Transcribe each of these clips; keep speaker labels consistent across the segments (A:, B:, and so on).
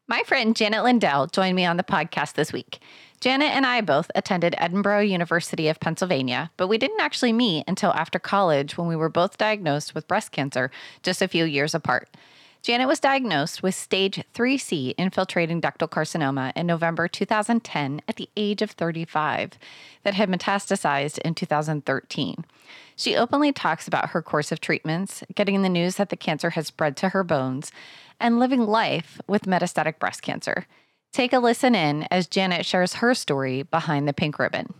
A: My friend Janet Lindell joined me on the podcast this week. Janet and I both attended Edinboro University of Pennsylvania, but we didn't actually meet until after college when we were both diagnosed with breast cancer just a few years apart. Janet was diagnosed with stage 3C infiltrating ductal carcinoma in November 2010 at the age of 35 that had metastasized in 2013. She openly talks about her course of treatments, getting the news that the cancer has spread to her bones, and living life with metastatic breast cancer. Take a listen in as Janet shares her story behind the pink ribbon.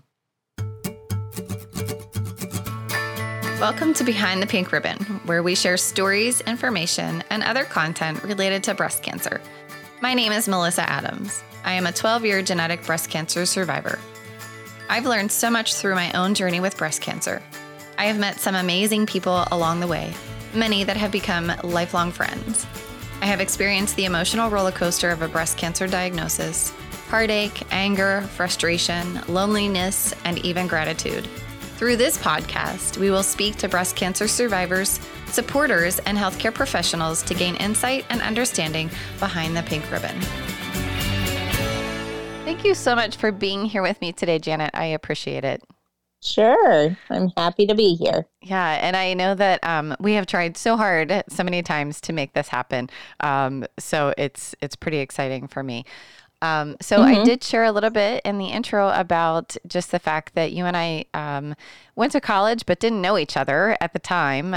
A: Welcome to Behind the Pink Ribbon, where we share stories, information, and other content related to breast cancer. My name is Melissa Adams. I am a 12-year genetic breast cancer survivor. I've learned so much through my own journey with breast cancer. I have met some amazing people along the way, many that have become lifelong friends. I have experienced the emotional roller coaster of a breast cancer diagnosis, heartache, anger, frustration, loneliness, and even gratitude. Through this podcast, we will speak to breast cancer survivors, supporters, and healthcare professionals to gain insight and understanding behind the pink ribbon. Thank you so much for being here with me today, Janet. I appreciate it.
B: Sure. I'm happy to be here.
A: Yeah. And I know that we have tried so hard so many times to make this happen. So it's pretty exciting for me. I did share a little bit in the intro about just the fact that you and I went to college but didn't know each other at the time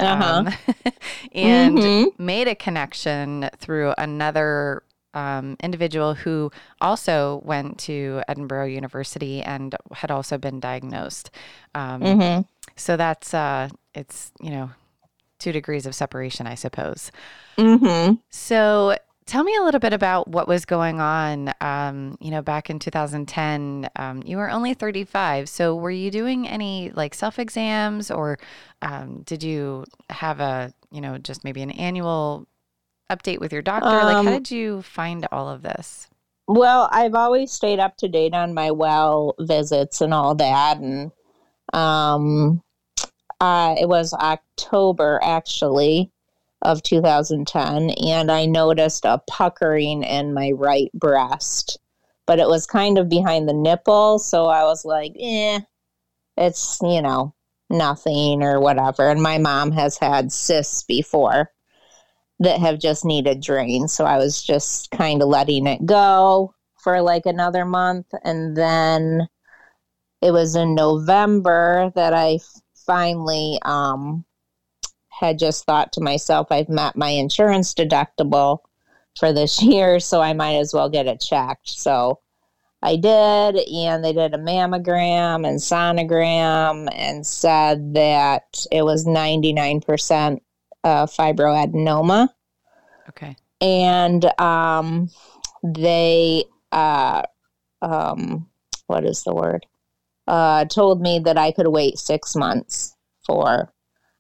A: and made a connection through another individual who also went to Edinboro University and had also been diagnosed. So that's, it's, 2 degrees of separation, I suppose. So tell me a little bit about what was going on, back in 2010. You were only 35. So were you doing any self-exams or did you have just maybe an annual update with your doctor? How did you find all of this?
B: Well, I've always stayed up to date on my well visits and all that. And it was October, actually, of 2010. And I noticed a puckering in my right breast. But it was kind of behind the nipple. So I was like, it's, nothing or whatever. And my mom has had cysts before that have just needed drains. So I was just kind of letting it go for another month. And then it was in November that I finally had just thought to myself, I've met my insurance deductible for this year, so I might as well get it checked. So I did, and they did a mammogram and sonogram and said that it was 99% fibroadenoma.
A: Okay.
B: And they, what is the word? Told me that I could wait 6 months for,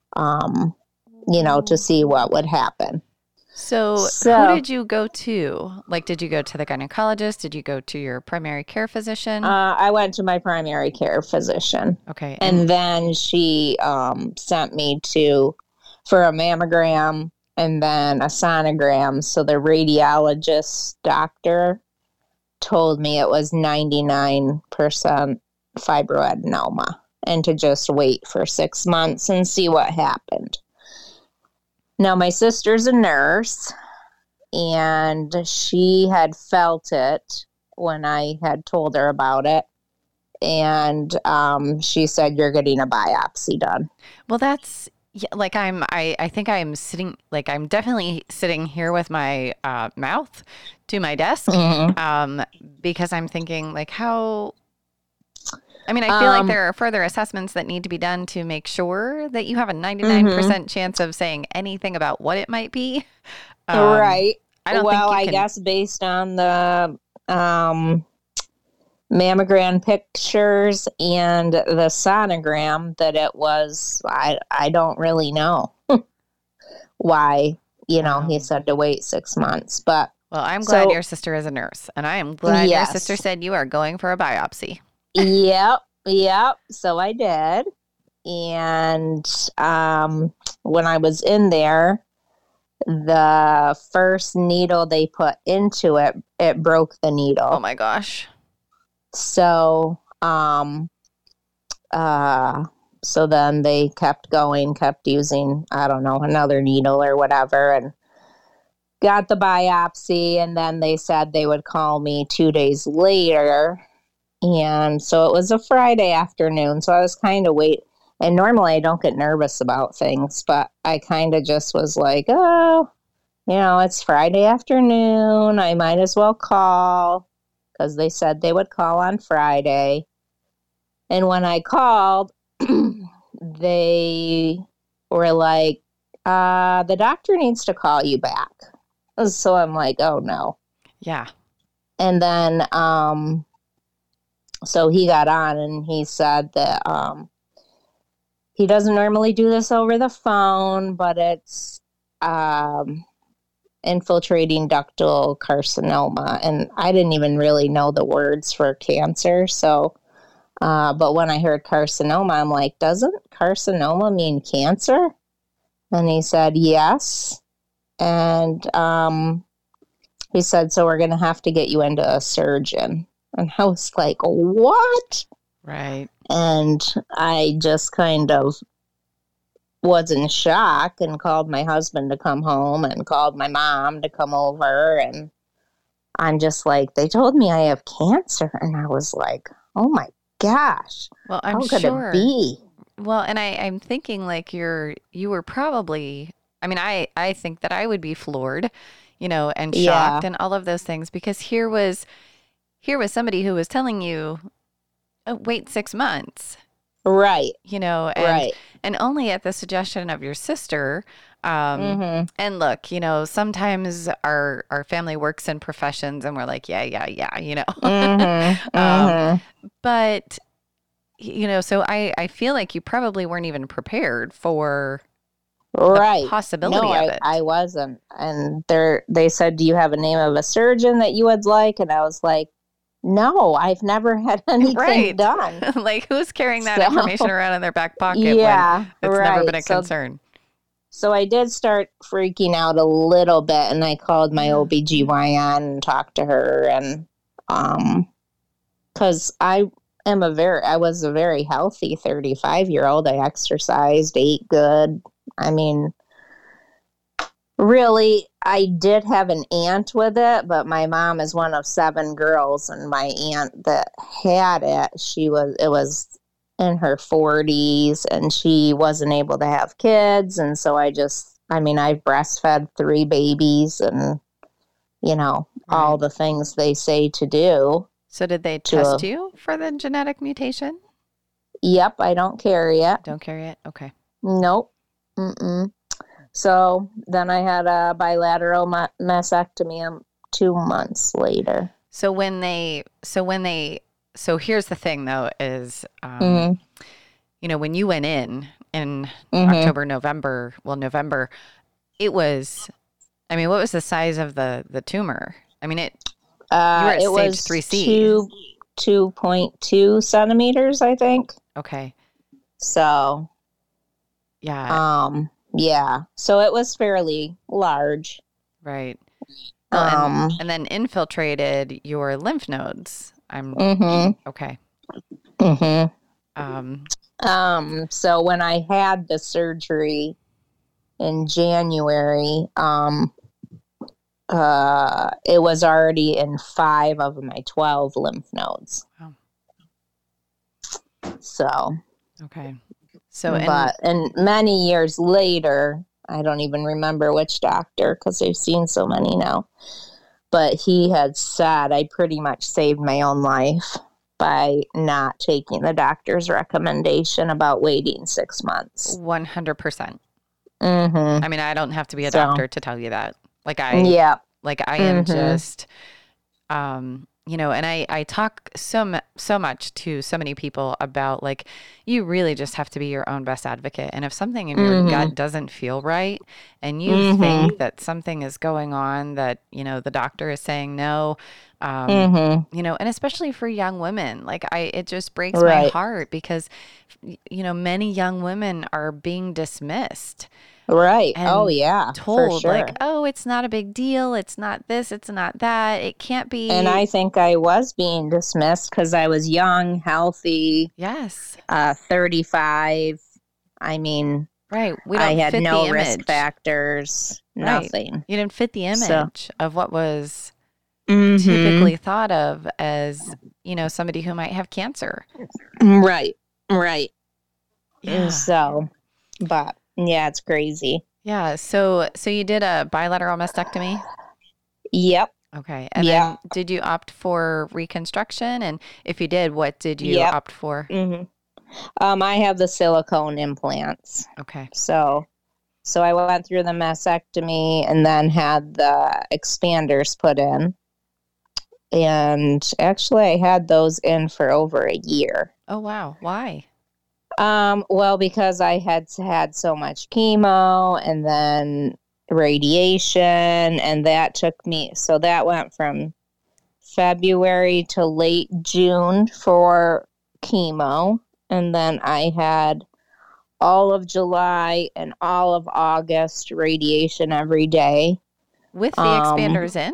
B: to see what would happen.
A: So who did you go to? Did you go to the gynecologist? Did you go to your primary care physician?
B: I went to my primary care physician.
A: Okay.
B: And then she sent me for a mammogram and then a sonogram. So the radiologist doctor told me it was 99% fibroadenoma and to just wait for 6 months and see what happened. Now, my sister's a nurse, and she had felt it when I had told her about it. And she said, you're getting a biopsy done.
A: Well, that's I think I'm sitting, I'm definitely sitting here with my mouth to my desk because I'm thinking how, I feel like there are further assessments that need to be done to make sure that you have a 99% chance of saying anything about what it might be.
B: Right. I guess based on the mammogram pictures and the sonogram that it was, I don't really know why, he said to wait 6 months. But
A: well, I'm glad your sister is a nurse, and I am glad your sister said you are going for a biopsy.
B: Yep. So I did. And when I was in there, the first needle they put into it, it broke the needle.
A: Oh my gosh.
B: So, so then they kept going, kept using, I don't know, another needle or whatever, and got the biopsy. And then they said they would call me 2 days later. And so it was a Friday afternoon. So I was kind of and normally I don't get nervous about things, but I kind of just was like, oh, it's Friday afternoon. I might as well call, because they said they would call on Friday. And when I called, they were like, the doctor needs to call you back. So I'm like, oh no.
A: Yeah.
B: And then, so he got on and he said that, he doesn't normally do this over the phone, but it's, infiltrating ductal carcinoma. And I didn't even really know the words for cancer. So, but when I heard carcinoma, I'm like, doesn't carcinoma mean cancer? And he said, yes. And he said, so we're going to have to get you into a surgeon. And I was like, what?
A: Right.
B: And I just kind of was in shock and called my husband to come home and called my mom to come over. And I'm just like, they told me I have cancer. And I was like, oh my gosh.
A: Well,
B: how could it be?
A: Well, and I'm thinking like you were probably, I mean, I think that I would be floored, and shocked and all of those things, because here was somebody who was telling you, oh, wait 6 months.
B: Right.
A: And only at the suggestion of your sister. And look, sometimes our family works in professions and we're like, yeah. But, so I feel like you probably weren't even prepared for the possibility of it.
B: I wasn't. And they said, do you have a name of a surgeon that you would like? And I was like, no, I've never had anything done.
A: Like, who's carrying that information around in their back pocket when it's never been a concern?
B: So I did start freaking out a little bit, and I called my OBGYN and talked to her, and because I was a very healthy 35-year-old. I exercised, ate good. I mean, really, I did have an aunt with it, but my mom is one of 7 girls, and my aunt that had it, it was in her 40s, and she wasn't able to have kids, and so I've breastfed 3 babies, and all the things they say to do.
A: So did they test you for the genetic mutation?
B: Yep, I don't carry it.
A: Don't carry it? Okay.
B: Nope. Mm-mm. So then I had a bilateral mastectomy 2 months later. So
A: here's the thing though, is, when you went in October, November, it was, what was the size of the tumor? You were at stage 3C.
B: 2.2 centimeters, I think.
A: Okay.
B: So.
A: Yeah.
B: Yeah. So it was fairly large.
A: Right. Well, and then infiltrated your lymph nodes. Okay.
B: So when I had the surgery in January, it was already in 5 of my 12 lymph nodes.
A: Wow.
B: So.
A: Okay.
B: And many years later, I don't even remember which doctor, because I've seen so many now, but he had said I pretty much saved my own life by not taking the doctor's recommendation about waiting 6 months.
A: 100%. I don't have to be a doctor to tell you that. I am just, and I talk so much to so many people about, you really just have to be your own best advocate. And if something in your gut doesn't feel right, and you think that something is going on that, the doctor is saying no, and especially for young women, it just breaks my heart, because, many young women are being dismissed.
B: Right.
A: and
B: Oh, yeah, for
A: told
B: sure.
A: like, oh, it's not a big deal. It's not this. It's not that. It can't be.
B: And I think I was being dismissed because I was young, healthy,
A: Yes.
B: 35. I mean,
A: Right. We
B: I
A: don't
B: had
A: fit
B: no
A: the
B: risk
A: image.
B: factors,
A: Right.
B: nothing.
A: You didn't fit the
B: So,
A: image of what was
B: mhm.
A: typically thought of as, somebody who might have cancer.
B: Right. Right.
A: Yeah.
B: So, but yeah, it's crazy.
A: Yeah. So you did a bilateral mastectomy?
B: Yep.
A: Okay. And
B: Yep.
A: then did you opt for reconstruction? And if you did, what did you
B: Yep.
A: opt for?
B: I have the silicone implants.
A: Okay.
B: So I went through the mastectomy and then had the expanders put in. And actually, I had those in for over a year.
A: Oh, wow. Why?
B: Well, because I had had so much chemo and then radiation, and that took me, so that went from February to late June for chemo. And then I had all of July and all of August radiation every day.
A: With the expanders in?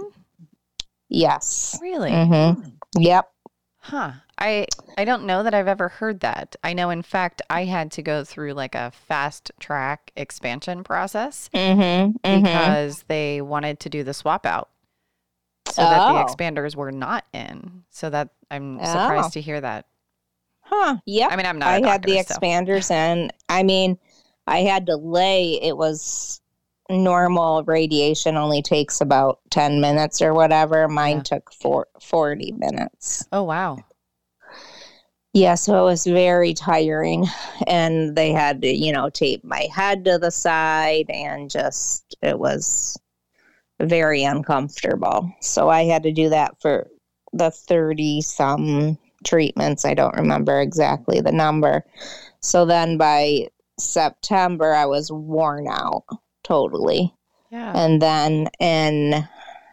B: Yes.
A: Really?
B: Yep.
A: Huh. I don't know that I've ever heard that. I know, in fact, I had to go through like a fast track expansion process because they wanted to do the swap out so that the expanders were not in. So that I'm surprised to hear that.
B: Huh. Yep.
A: I mean, I'm not a
B: I
A: doctor,
B: had the expanders in. I mean, I had to lay. It was normal radiation only takes about 10 minutes or whatever. Mine took 40 minutes.
A: Oh, wow.
B: Yeah, so it was very tiring. And they had to, tape my head to the side, and just, it was very uncomfortable. So I had to do that for the 30-some treatments. I don't remember exactly the number. So then by September, I was worn out totally.
A: Yeah.
B: And then in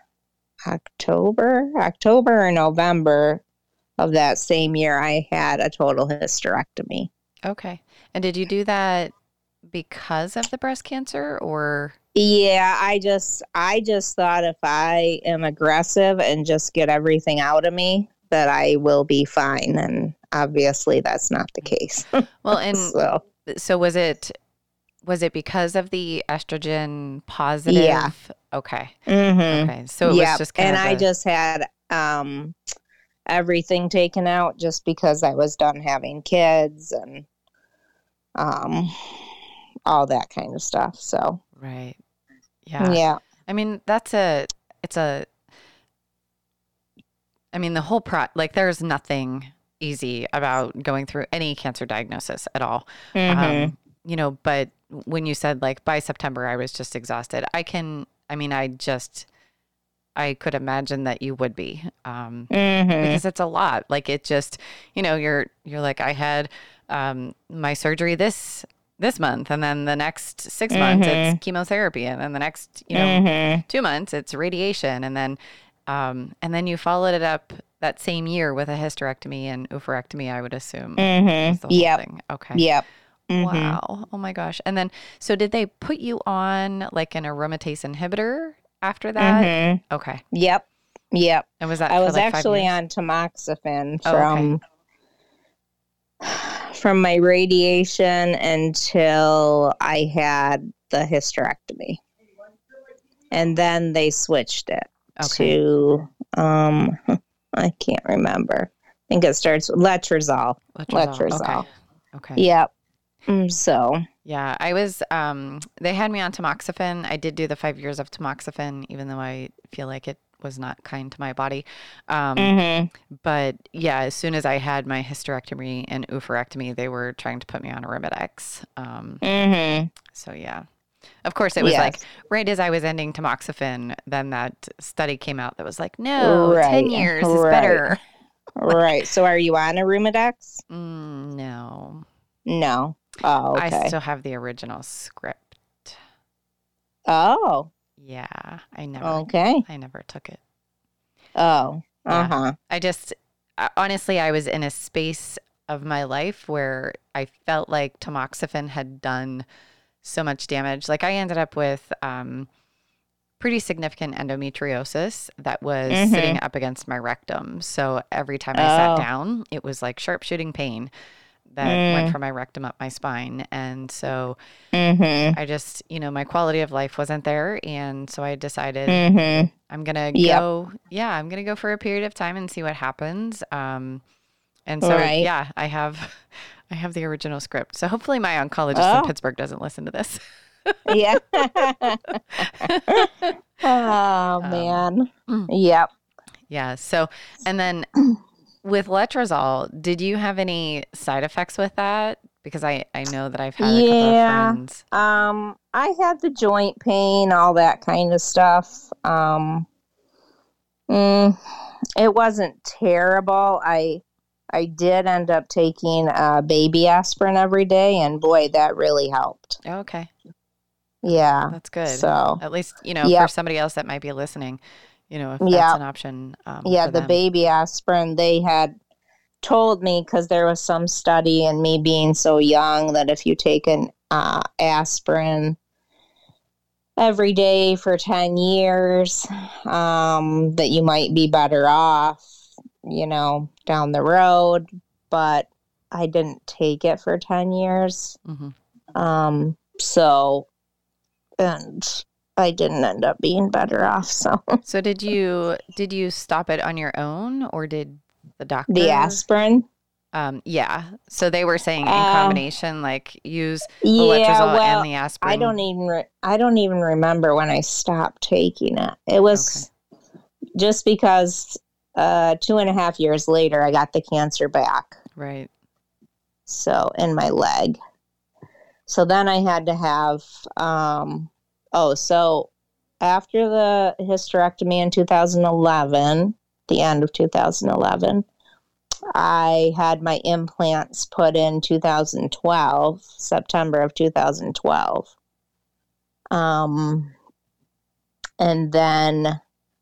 B: October or November of that same year, I had a total hysterectomy.
A: Okay. And did you do that because of the breast cancer, or?
B: Yeah, I just thought if I am aggressive and just get everything out of me, that I will be fine. And obviously that's not the case.
A: Well, and so was it because of the estrogen positive?
B: Yeah.
A: Okay. Okay. So it was just kind of
B: I just had everything taken out just because I was done having kids and all that kind of stuff. So
A: right. Yeah.
B: Yeah.
A: I mean, I mean, the whole there's nothing easy about going through any cancer diagnosis at all. But when you said like by September, I was just exhausted. I could imagine that you would be, because it's a lot. Like it just, you're like, I had, my surgery this month, and then the next 6 months it's chemotherapy, and then the next 2 months it's radiation, and then you followed it up that same year with a hysterectomy and oophorectomy, I would assume. Was the whole thing. Okay.
B: Yep.
A: Wow. Oh my gosh. And then, so did they put you on like an aromatase inhibitor after that? Okay.
B: Yep.
A: And was that
B: I
A: for
B: was
A: like 5
B: actually
A: years?
B: on tamoxifen from my radiation until I had the hysterectomy. And then they switched it to, I can't remember. I think it starts with letrozole.
A: Okay.
B: Yep. So.
A: Yeah, I was, they had me on tamoxifen. I did do the 5 years of tamoxifen, even though I feel like it was not kind to my body. But yeah, as soon as I had my hysterectomy and oophorectomy, they were trying to put me on Arimidex. So yeah. Of course, it was like right as I was ending tamoxifen, then that study came out that was like, no, 10 years is better.
B: Right. So are you on Arimidex?
A: No.
B: No. Oh, okay.
A: I still have the original script.
B: Oh.
A: Yeah. I never took it.
B: Oh.
A: Yeah. Honestly, I was in a space of my life where I felt like tamoxifen had done so much damage. Like I ended up with pretty significant endometriosis that was sitting up against my rectum. So every time I sat down, it was like sharpshooting pain that went from my rectum up my spine. And so I just, my quality of life wasn't there. And so I decided I'm going to go, I'm going to go for a period of time and see what happens. And so, I have the original script. So hopefully my oncologist in Pittsburgh doesn't listen to this.
B: Yeah. Oh, man. Yep.
A: Yeah. So, and then with letrozole, did you have any side effects with that? Because I know that I've had a couple of friends.
B: I had the joint pain, all that kind of stuff. It wasn't terrible. I did end up taking baby aspirin every day, and boy, that really helped.
A: Okay.
B: Yeah.
A: That's good.
B: So
A: at least, for somebody else that might be listening, if that's an option.
B: Yeah, the baby aspirin, they had told me, because there was some study and me being so young, that if you take an aspirin every day for 10 years, that you might be better off, down the road. But I didn't take it for 10 years. And I didn't end up being better off. So
A: did you stop it on your own, or did the doctor?
B: The aspirin?
A: Yeah. So they were saying in combination, like use the letrozole and the aspirin.
B: I don't even remember when I stopped taking it. It was just because 2.5 years later, I got the cancer back.
A: Right.
B: So in my leg. So then I had to have, so after the hysterectomy in 2011, the end of 2011, I had my implants put in 2012, September of 2012. And then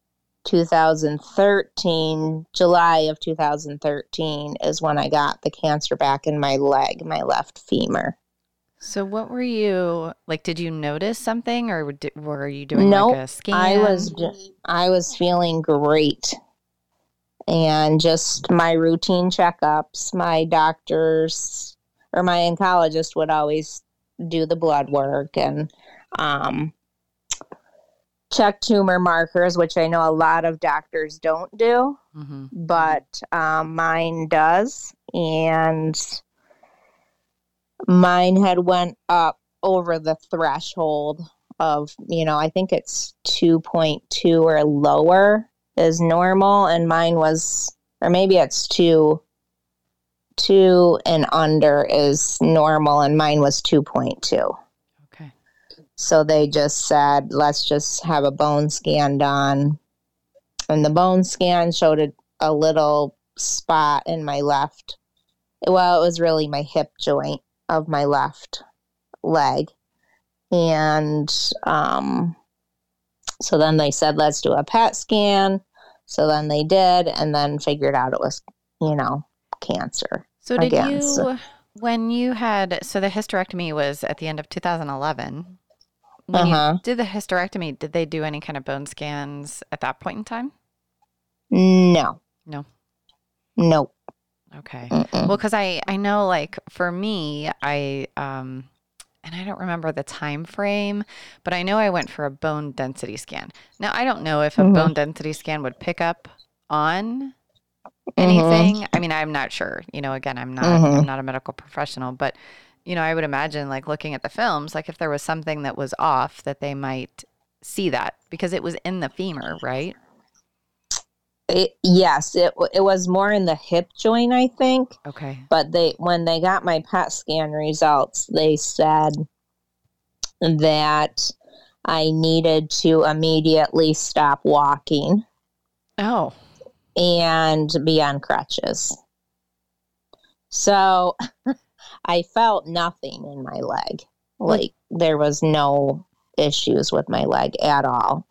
B: 2013, July of 2013 is when I got the cancer back in my leg, my left femur.
A: So what were you, like, did you notice something, or were you doing
B: like
A: a scan?
B: I was feeling great. And just my routine checkups, my doctors or my oncologist would always do the blood work and check tumor markers, which I know a lot of doctors don't do, but mine does. And mine had went up over the threshold of, I think it's 2.2 or lower is normal, and mine was, or maybe it's 2 and under is normal, and mine was 2.2.
A: Okay.
B: So they just said, let's just have a bone scan done. And the bone scan showed a little spot in my left. Well, it was really my hip joint of my left leg. And so then they said, let's do a PET scan. So then they did, and then figured out it was, cancer.
A: So did you, when you had, so the hysterectomy was at the end of 2011. When you did the hysterectomy, did they do any kind of bone scans at that point in time?
B: No. Nope.
A: Okay. Well, because I know, like, for me, and I don't remember the time frame, but I know I went for a bone density scan. Now, I don't know if a bone density scan would pick up on anything. I mean, I'm not sure. Again, I'm not a medical professional, but I would imagine, like, looking at the films, like, if there was something that was off, that they might see that, because it was in the femur, right?
B: Yes, it was more in the hip joint, I think.
A: Okay.
B: But when they got my PET scan results, they said that I needed to immediately stop walking.
A: Oh.
B: And be on crutches. So I felt nothing in my leg. Like, there was no issues with my leg at all.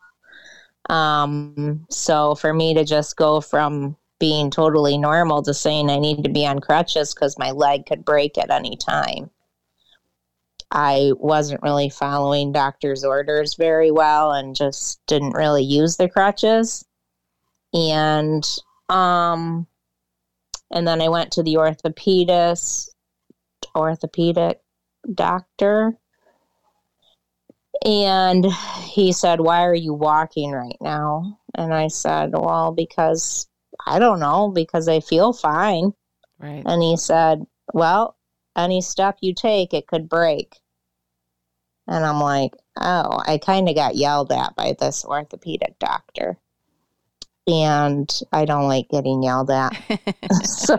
B: So for me to just go from being totally normal to saying I need to be on crutches because my leg could break at any time, I wasn't really following doctor's orders very well and just didn't really use the crutches. And then I went to the orthopedic doctor, and he said, "Why are you walking right now?" And I said, "Well, because I don't know, because I feel fine."
A: Right.
B: And he said, "Well, any step you take, it could break." And I'm like, oh, I kind of got yelled at by this orthopedic doctor. And I don't like getting yelled at. So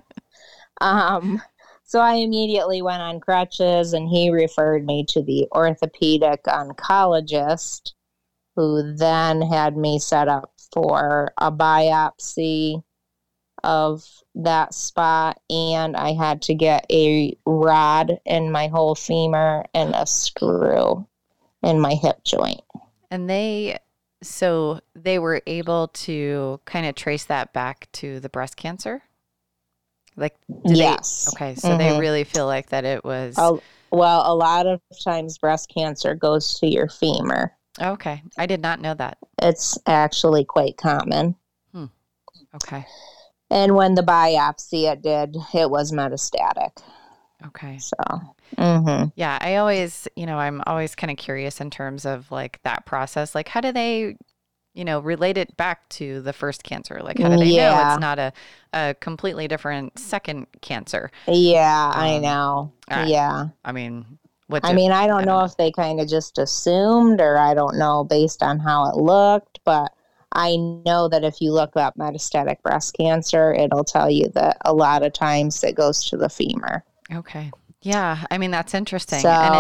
B: I immediately went on crutches, and he referred me to the orthopedic oncologist, who then had me set up for a biopsy of that spot, and I had to get a rod in my whole femur and a screw in my hip joint.
A: And they were able to kind of trace that back to the breast cancer? Like,
B: yes.
A: Okay, so they really feel like that it was...
B: Well, a lot of times breast cancer goes to your femur.
A: Okay, I did not know that.
B: It's actually quite common.
A: Okay.
B: And when the biopsy it was metastatic.
A: Okay.
B: So,
A: yeah, I'm always kind of curious in terms of like that process. Like, how do they, relate it back to the first cancer? Like, how do they know it's not a completely different second cancer?
B: Yeah, I know. Yeah.
A: I mean,
B: I don't know if they kind of just assumed, or I don't know based on how it looked, but I know that if you look up metastatic breast cancer, it'll tell you that a lot of times it goes to the femur.
A: Okay. Yeah. I mean, that's interesting.
B: So,
A: and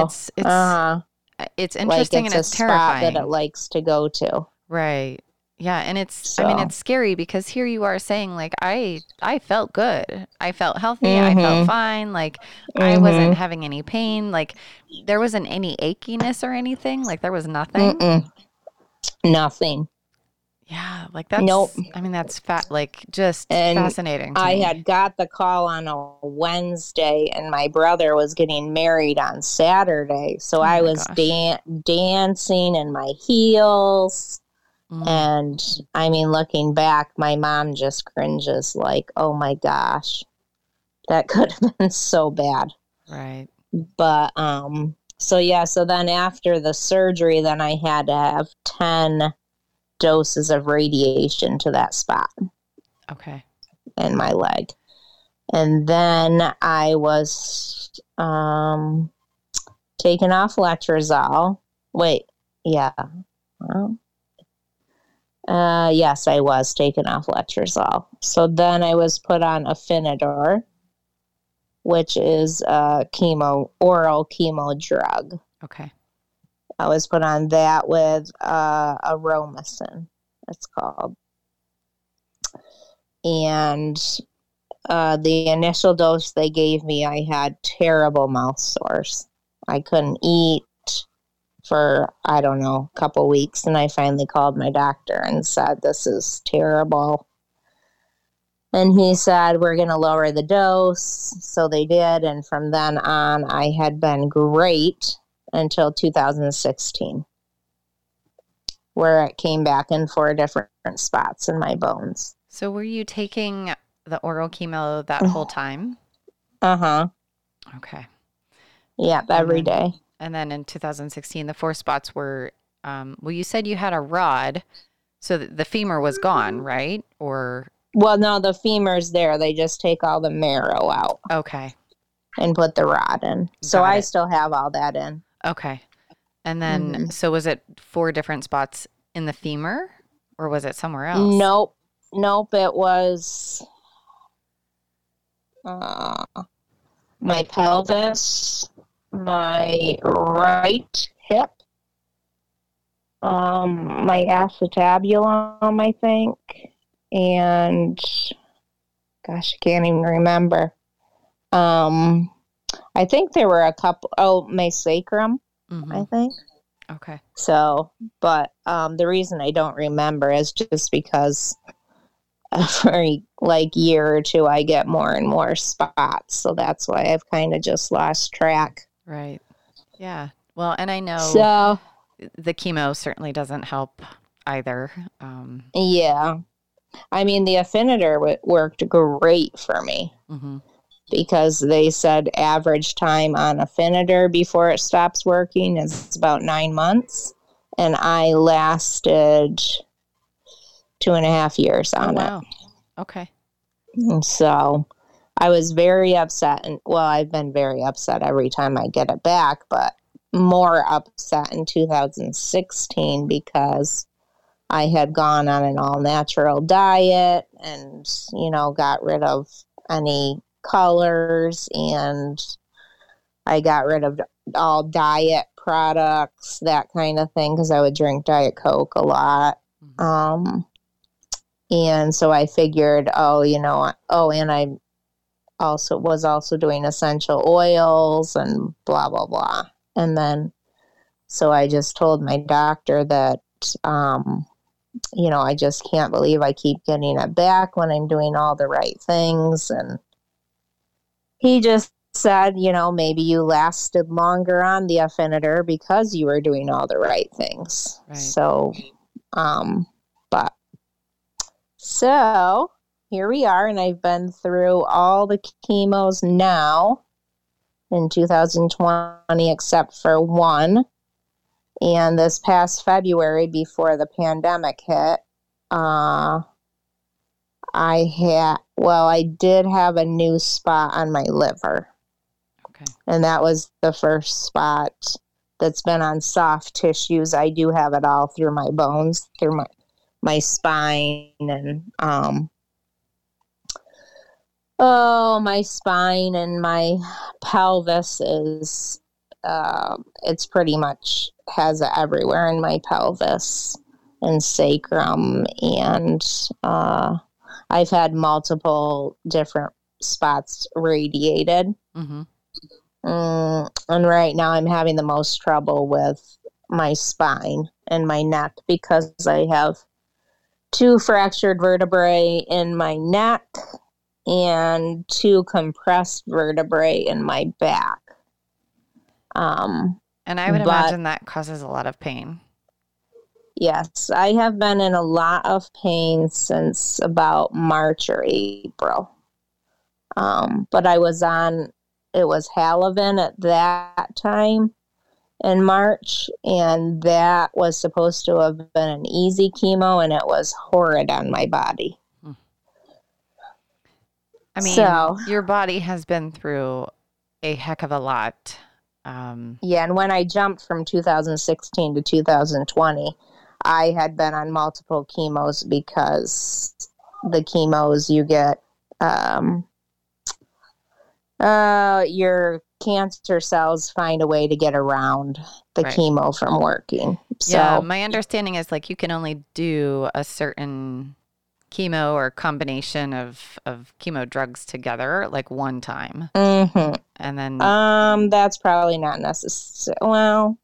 A: it's interesting, and it's terrifying.
B: Spot that it likes to go to.
A: Right. Yeah. And it's scary, because here you are saying like, I felt good. I felt healthy. I felt fine. Like I wasn't having any pain. Like there wasn't any achiness or anything. Like there was nothing.
B: Nothing.
A: Yeah, like that's,
B: nope.
A: I mean, that's fascinating.
B: I had got the call on a Wednesday, and my brother was getting married on Saturday. So I was dancing in my heels. And I mean, looking back, my mom just cringes like, oh my gosh, that could have been so bad.
A: Right.
B: But, so then after the surgery, then I had to have 10 doses of radiation to that spot.
A: Okay.
B: In my leg. And then I was taken off letrozole. Yes, I was taken off letrozole. So then I was put on Afinitor, which is a oral chemo drug.
A: Okay.
B: I was put on that with Aromacin, it's called. And the initial dose they gave me, I had terrible mouth sores. I couldn't eat for, I don't know, a couple weeks. And I finally called my doctor and said, this is terrible. And he said, we're going to lower the dose. So they did. And from then on, I had been great until 2016, where it came back in 4 different spots in my bones.
A: So were you taking the oral chemo that whole time?
B: Uh-huh.
A: Okay.
B: Yeah, every day.
A: And then in 2016, the 4 spots were, you said you had a rod, so the femur was gone, right? Or...
B: Well, no, the femur's there. They just take all the marrow out.
A: Okay.
B: And put the rod in. So I still have all that in.
A: Okay. And then, so was it 4 different spots in the femur, or was it somewhere else?
B: Nope. It was my pelvis, my right hip, my acetabulum, I think, and gosh, I can't even remember. I think there were a couple. Oh, my sacrum, I think.
A: Okay.
B: So, but the reason I don't remember is just because every year or two I get more and more spots. So that's why I've kind of just lost track.
A: Right. Yeah. Well, and I know
B: So,
A: the chemo certainly doesn't help either.
B: yeah. I mean, the Afinitor worked great for me
A: Mm-hmm.
B: because they said average time on Afinitor before it stops working is about 9 months. And I lasted 2.5 years
A: Oh,
B: on
A: wow. Okay.
B: it. And so I was very upset. And well, I've been very upset every time I get it back, but more upset in 2016 because I had gone on an all natural diet and, got rid of any colors, and I got rid of all diet products, that kind of thing, because I would drink Diet Coke a lot.
A: Mm-hmm.
B: And so I figured, and I was also doing essential oils and blah, blah, blah. And then, so I just told my doctor that, I just can't believe I keep getting it back when I'm doing all the right things. And he just said, maybe you lasted longer on the Afinitor because you were doing all the right things.
A: Right.
B: So, so here we are, and I've been through all the chemos now in 2020, except for one. And this past February, before the pandemic hit, I did have a new spot on my liver.
A: Okay.
B: And that was the first spot that's been on soft tissues. I do have it all through my bones, through my spine, and my spine and my pelvis is it's pretty much has it everywhere in my pelvis and sacrum, and I've had multiple different spots radiated.
A: Mm-hmm.
B: And right now I'm having the most trouble with my spine and my neck because I have 2 fractured vertebrae in my neck and 2 compressed vertebrae in my back.
A: And I would imagine that causes a lot of pain.
B: Yes, I have been in a lot of pain since about March or April. But I was it was Halaven at that time in March, and that was supposed to have been an easy chemo, and it was horrid on my body.
A: I mean, your body has been through a heck of a lot.
B: Yeah, and when I jumped from 2016 to 2020, I had been on multiple chemos because the chemos you get, your cancer cells find a way to get around the chemo from working. So,
A: yeah, my understanding is like you can only do a certain chemo or combination of chemo drugs together like one time.
B: Mm-hmm.
A: And then
B: that's probably not necessary. Well,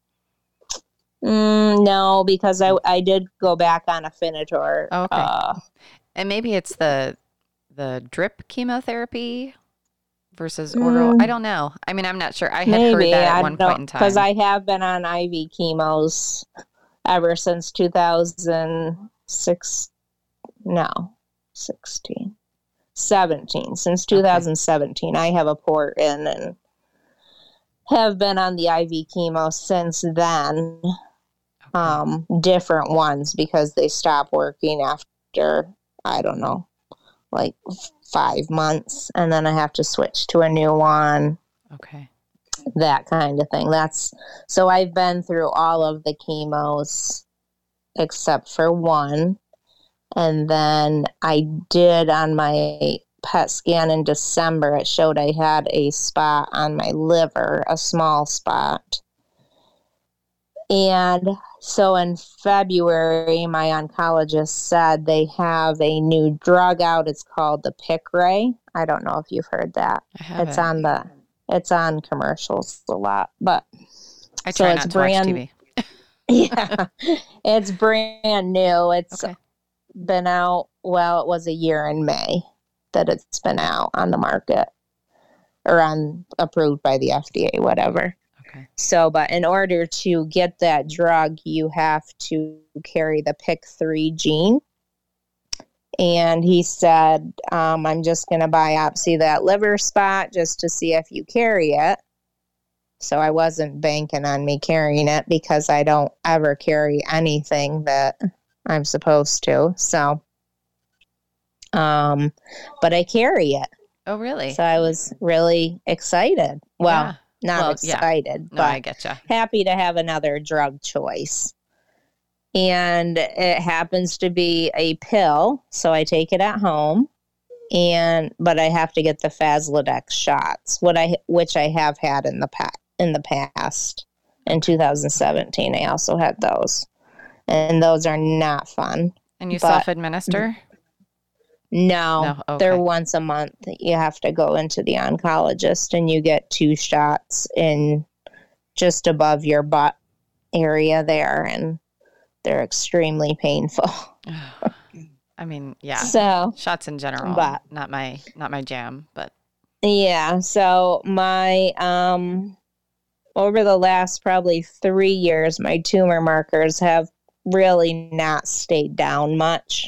B: no, because I did go back on Afinitor.
A: Okay. And maybe it's the drip chemotherapy versus oral. I don't know. I mean, I'm not sure. I had heard that at one point in time.
B: Because I have been on IV chemos ever since 2006. No, 16. 17. Since 2017. I have a port in and have been on the IV chemo since then. Different ones because they stop working after, I don't know, like 5 months, and then I have to switch to a new one.
A: Okay.
B: That kind of thing. So I've been through all of the chemos except for one. And then I did on my PET scan in December, it showed I had a spot on my liver, a small spot. And so in February, my oncologist said they have a new drug out. It's called the Piqray. I don't know if you've heard that.
A: I haven't.
B: It's on commercials a lot, but
A: I try not to watch TV.
B: Yeah, it's brand new. It's been out. Well, it was a year in May that it's been out on the market or approved by the FDA, whatever.
A: Okay.
B: So, but in order to get that drug, you have to carry the PIK3 gene. And he said, I'm just going to biopsy that liver spot just to see if you carry it. So I wasn't banking on me carrying it because I don't ever carry anything that I'm supposed to. So, but I carry it.
A: Oh, really?
B: So I was really excited. Well,
A: Yeah.
B: not
A: Well,
B: excited,
A: No, I
B: but
A: getcha.
B: happy to have another drug choice. And it happens to be a pill, so I take it at home. But I have to get the Faslodex shots, which I have had in the past. In 2017, I also had those, and those are not fun.
A: And you self-administer?
B: No,
A: okay.
B: They're once a month. You have to go into the oncologist, and you get 2 shots in just above your butt area there, and they're extremely painful.
A: I mean, yeah.
B: So
A: shots in general,
B: but
A: not my jam, but
B: yeah. So my over the last probably 3 years, my tumor markers have really not stayed down much.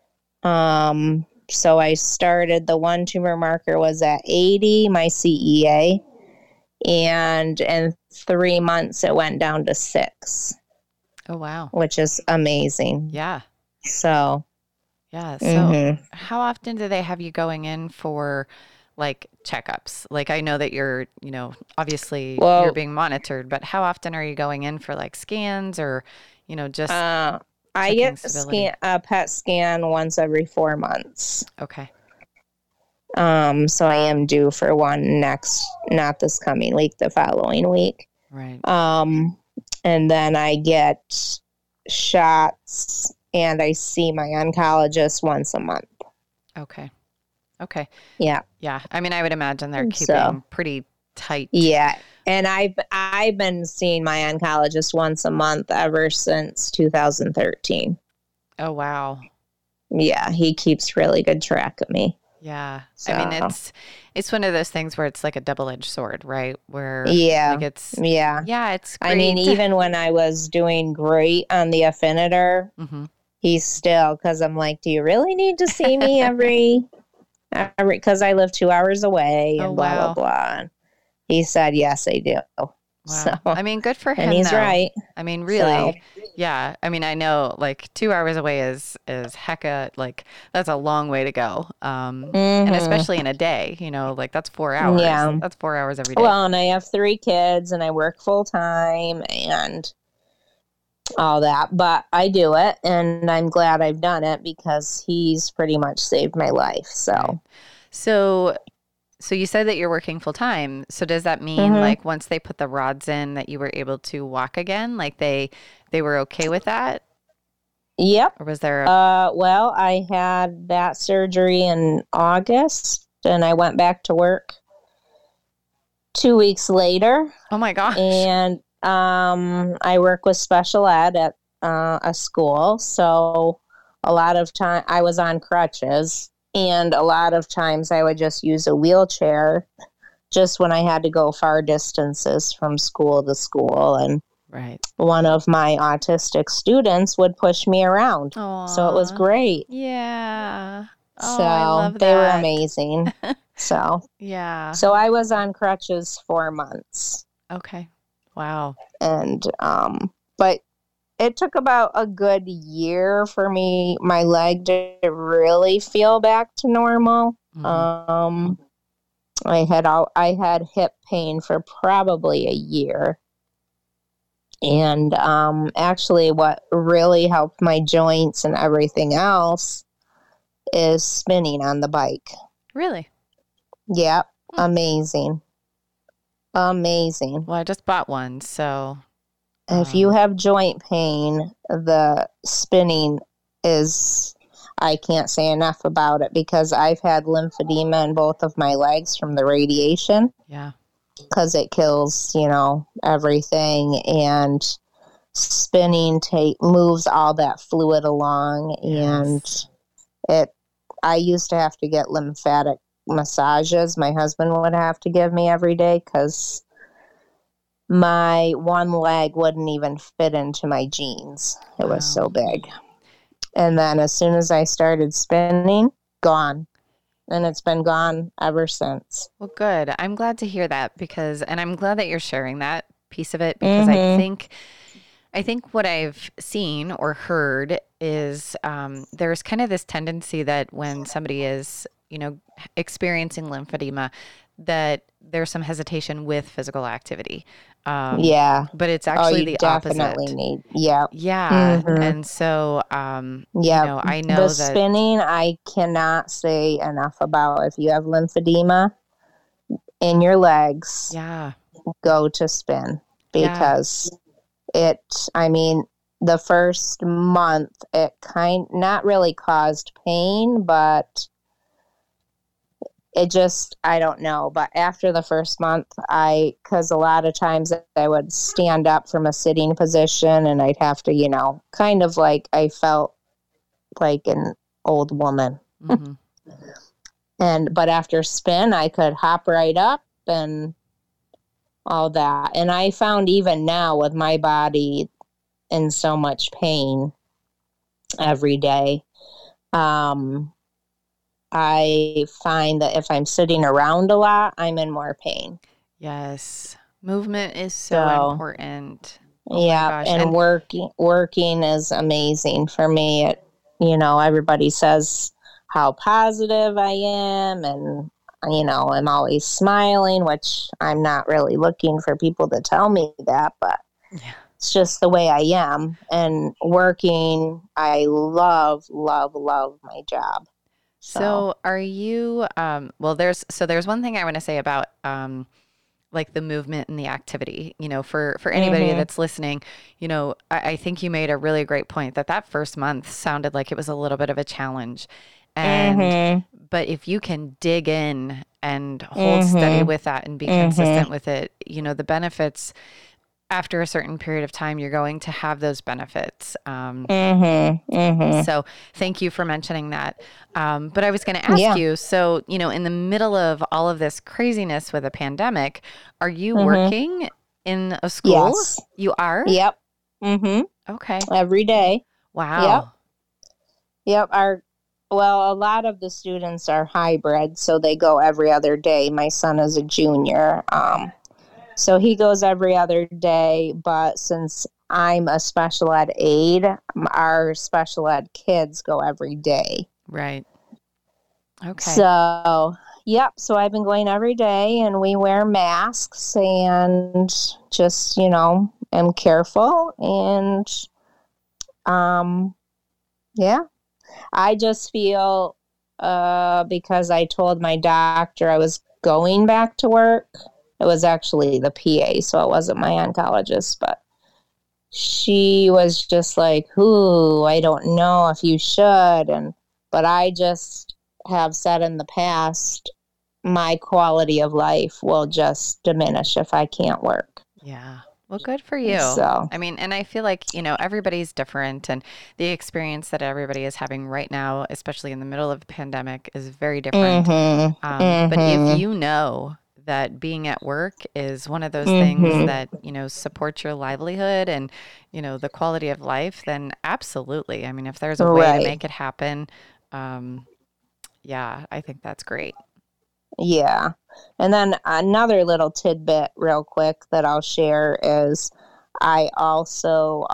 B: So I started, the one tumor marker was at 80, my CEA, and in 3 months it went down to 6.
A: Oh, wow.
B: Which is amazing.
A: Yeah.
B: So.
A: Yeah. So how often do they have you going in for like checkups? Like, I know that you're, obviously you're being monitored, but how often are you going in for like scans or, just
B: I get a PET scan once every 4 months.
A: Okay.
B: So I am due for one not this coming week, the following week.
A: Right.
B: And then I get shots and I see my oncologist once a month.
A: Okay.
B: Yeah.
A: Yeah. I mean, I would imagine they're keeping pretty tight.
B: Yeah. And I've been seeing my oncologist once a month ever since 2013.
A: Oh, wow.
B: Yeah. He keeps really good track of me.
A: Yeah. So. I mean, it's one of those things where it's like a double-edged sword, right? Where
B: yeah,
A: like it's
B: it's
A: great.
B: I mean, even when I was doing great on the Afinitor, he's still, because I'm like, do you really need to see me every because I live 2 hours away and blah blah. And he said, yes, I do.
A: Wow.
B: So,
A: I mean, good for him.
B: And he's right.
A: I mean, really, yeah. I mean, I know like 2 hours away is hecka, like that's a long way to go. And especially in a day, like that's 4 hours.
B: Yeah.
A: That's 4 hours every day.
B: Well, and I have 3 kids and I work full time and all that, but I do it and I'm glad I've done it because he's pretty much saved my life. So,
A: So you said that you're working full time. So does that mean like once they put the rods in that you were able to walk again? Like they were okay with that?
B: Yep.
A: Or was there
B: well, I had that surgery in August and I went back to work 2 weeks later.
A: Oh my gosh.
B: And I work with special ed at a school. So a lot of time I was on crutches. And a lot of times I would just use a wheelchair just when I had to go far distances from school to school. And one of my autistic students would push me around. Aww. So it was great.
A: Yeah. Oh,
B: so
A: I love
B: they
A: that.
B: were amazing. So
A: yeah.
B: So I was on crutches 4 months.
A: Okay. Wow.
B: And but it took about a good year for my leg to really feel back to normal. I had hip pain for probably a year. And actually what really helped my joints and everything else is spinning on the bike.
A: Really?
B: Yep. Amazing. Amazing.
A: Well, I just bought one, so
B: if you have joint pain, the spinning is, I can't say enough about it because I've had lymphedema in both of my legs from the radiation.
A: Yeah.
B: Because it kills, everything. And spinning moves all that fluid along. Yes. And I used to have to get lymphatic massages. My husband would have to give me every day because my one leg wouldn't even fit into my jeans. It was so big. And then as soon as I started spinning, gone. And it's been gone ever since.
A: Well, good. I'm glad to hear that and I'm glad that you're sharing that piece of it because I think what I've seen or heard is there's kind of this tendency that when somebody is, experiencing lymphedema, that there's some hesitation with physical activity. But it's actually the
B: definitely
A: opposite.
B: Yeah.
A: And so, I know
B: the
A: that
B: spinning, I cannot say enough about. If you have lymphedema in your legs, go to spin because the first month it not really caused pain, but it just, I don't know. But after the first month, because a lot of times I would stand up from a sitting position and I'd have to, kind of like I felt like an old woman. But after spin, I could hop right up and all that. And I found even now with my body in so much pain every day, I find that if I'm sitting around a lot, I'm in more pain.
A: Yes. Movement is so important.
B: Oh and working is amazing for me. Everybody says how positive I am and, I'm always smiling, which I'm not really looking for people to tell me that, but it's just the way I am. And working, I love, love, love my job.
A: So are you, there's one thing I want to say about, like the movement and the activity, for anybody that's listening, I think you made a really great point that first month sounded like it was a little bit of a challenge. And, but if you can dig in and hold steady with that and be consistent with it, the benefits after a certain period of time, you're going to have those benefits. So thank you for mentioning that. But I was going to ask you, so, in the middle of all of this craziness with a pandemic, are you working in a school?
B: Yes.
A: You are?
B: Yep.
A: Okay.
B: Every day.
A: Wow.
B: Yep. A lot of the students are hybrid, so they go every other day. My son is a junior. So he goes every other day, but since I'm a special ed aide, our special ed kids go every day.
A: Right. Okay.
B: So, so I've been going every day and we wear masks and just, am careful and, I just feel, because I told my doctor I was going back to work. It was actually the PA, so it wasn't my oncologist, but she was just like, I don't know if you should. But I just have said in the past, my quality of life will just diminish if I can't work.
A: Yeah. Well, good for you.
B: So,
A: and I feel like, everybody's different and the experience that everybody is having right now, especially in the middle of the pandemic, is very different. But if you know that being at work is one of those things that, supports your livelihood and, the quality of life, then absolutely. If there's a way to make it happen, I think that's great.
B: Yeah. And then another little tidbit real quick that I'll share is I also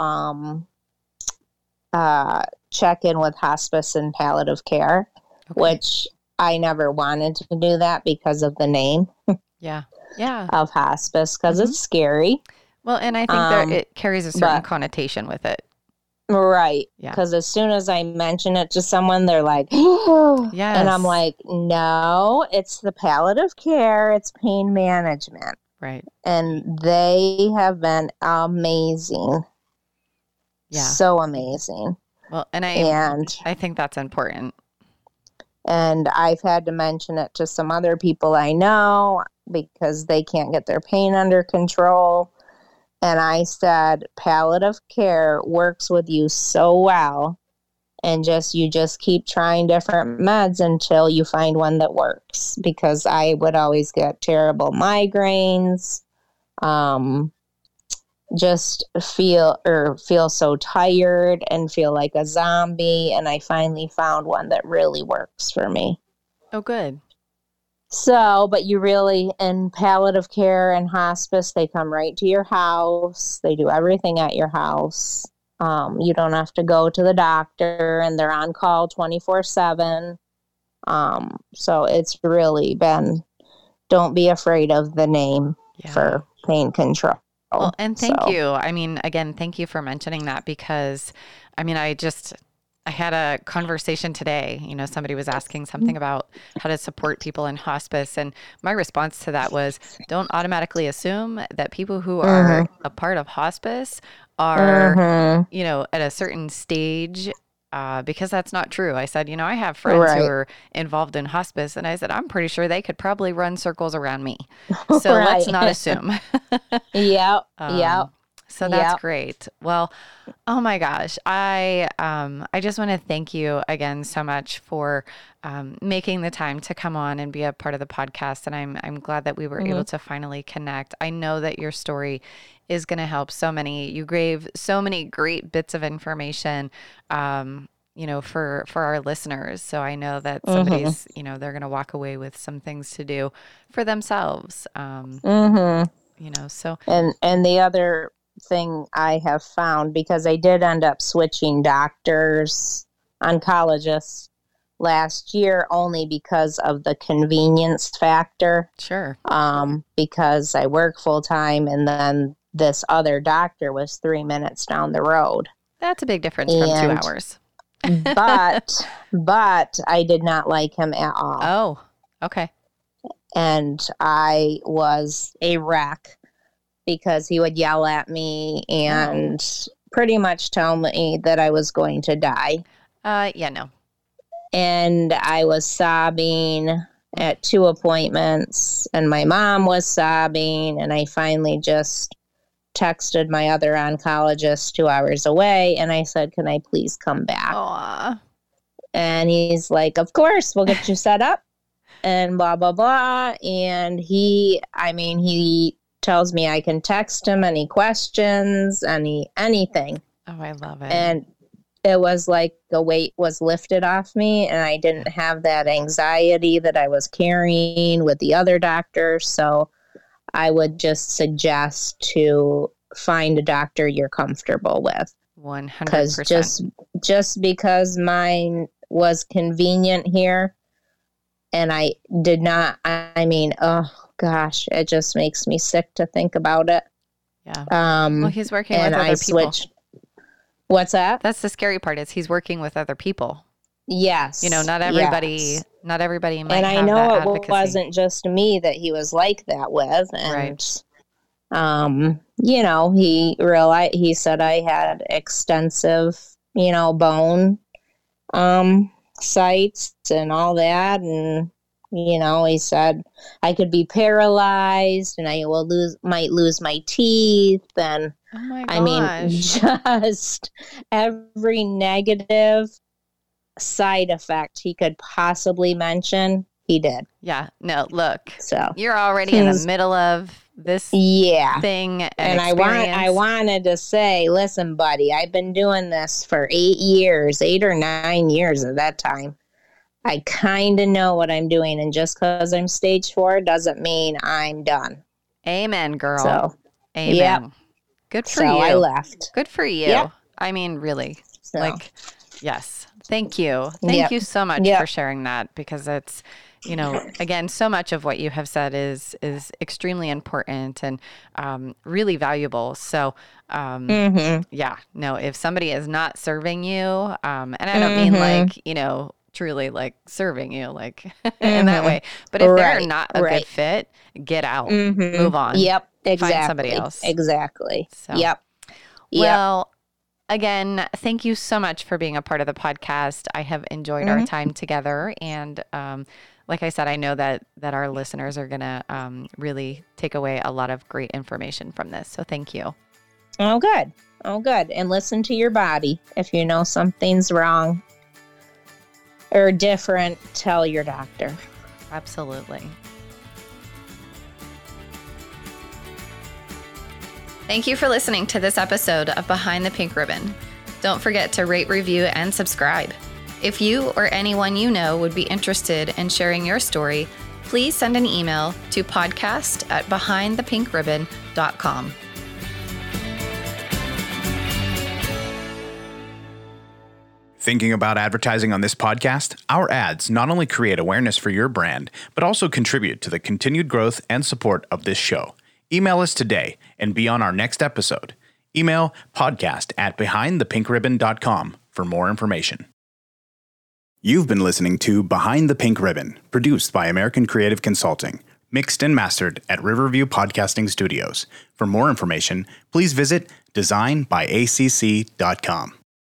B: check in with hospice and palliative care, which I never wanted to do that because of the name of hospice, because it's scary.
A: Well, and I think that it carries a certain connotation with it.
B: Right. Because as soon as I mention it to someone, they're like, yes. And I'm like, no, it's the palliative care. It's pain management.
A: Right.
B: And they have been amazing.
A: Yeah.
B: So amazing.
A: Well, and I think that's important.
B: And I've had to mention it to some other people I know because they can't get their pain under control. And I said, palliative care works with you so well. And you just keep trying different meds until you find one that works. Because I would always get terrible migraines. just feel so tired and feel like a zombie. And I finally found one that really works for me.
A: Oh, good.
B: So, but you really, in palliative care and hospice, they come right to your house. They do everything at your house. You don't have to go to the doctor, and they're on call 24/7. So it's really been, don't be afraid of the name for pain control.
A: Well, and thank you. I mean, again, thank you for mentioning that, because I mean, I had a conversation today, somebody was asking something about how to support people in hospice. And my response to that was, don't automatically assume that people who are a part of hospice are, at a certain stage, because that's not true. I said, I have friends who are involved in hospice, and I said, I'm pretty sure they could probably run circles around me. So let's not assume.
B: Yep.
A: So that's great. Well, oh my gosh. I just want to thank you again so much for making the time to come on and be a part of the podcast. And I'm glad that we were able to finally connect. I know that your story is going to help so many. You gave so many great bits of information, for our listeners. So I know that somebody's, they're going to walk away with some things to do for themselves. So.
B: And the other thing I have found, because I did end up switching doctors, oncologists last year, only because of the convenience factor.
A: Sure.
B: Because I work full time, and then this other doctor was 3 minutes down the road.
A: That's a big difference from 2 hours.
B: but I did not like him at all.
A: Oh, okay.
B: And I was a wreck, because he would yell at me and pretty much tell me that I was going to die.
A: No.
B: And I was sobbing at 2 appointments, and my mom was sobbing, and I finally just texted my other oncologist 2 hours away, and I said, can I please come back?
A: Aww.
B: And he's like, of course, we'll get you set up, and blah, blah, blah. And he tells me I can text him any questions, anything.
A: Oh, I love it.
B: And it was like the weight was lifted off me, and I didn't have that anxiety that I was carrying with the other doctors. So I would just suggest to find a doctor you're comfortable with.
A: 100%.
B: Because just because mine was convenient here, and I did not, oh gosh, it just makes me sick to think about it.
A: Yeah. Well, he's working with other people.
B: What's that?
A: That's the scary part, is he's working with other people.
B: Yes.
A: Not everybody might have that advocacy.
B: And I know it wasn't just me that he was like that with. And, he said I had extensive, bone sites and all that. And, he said I could be paralyzed, and I might lose my teeth. And
A: oh my gosh.
B: Just every negative side effect he could possibly mention, he did.
A: Yeah. No, look.
B: So
A: you're already in the middle of this thing. And
B: I wanted to say, listen, buddy, I've been doing this for 8 or 9 years at that time. I kind of know what I'm doing, and just because I'm stage 4 doesn't mean I'm done.
A: Amen, girl.
B: So,
A: amen. Yep. Good for you.
B: So I left.
A: Good for you.
B: Yep.
A: I mean, really. So. Yes. Thank you. Thank you so much for sharing that, because it's, again, so much of what you have said is extremely important and really valuable. So, if somebody is not serving you, and I don't mean like, truly like serving you like in that way, but if they're not a good fit, get out, move on.
B: Yep. Exactly.
A: Find somebody else.
B: Exactly.
A: So. Yep. Well, again, thank you so much for being a part of the podcast. I have enjoyed our time together. And like I said, I know that our listeners are going to really take away a lot of great information from this. So thank you.
B: Oh, good. And listen to your body. If you know something's wrong or different, tell your doctor.
A: Absolutely. Thank you for listening to this episode of Behind the Pink Ribbon. Don't forget to rate, review, and subscribe. If you or anyone you know would be interested in sharing your story, please send an email to podcast@behindthepink.ribbon.com.
C: Thinking about advertising on this podcast? Our ads not only create awareness for your brand, but also contribute to the continued growth and support of this show. Email us today and be on our next episode. Email podcast@behindthepink.ribbon.com for more information. You've been listening to Behind the Pink Ribbon, produced by American Creative Consulting, mixed and mastered at Riverview Podcasting Studios. For more information, please visit designbyacc.com.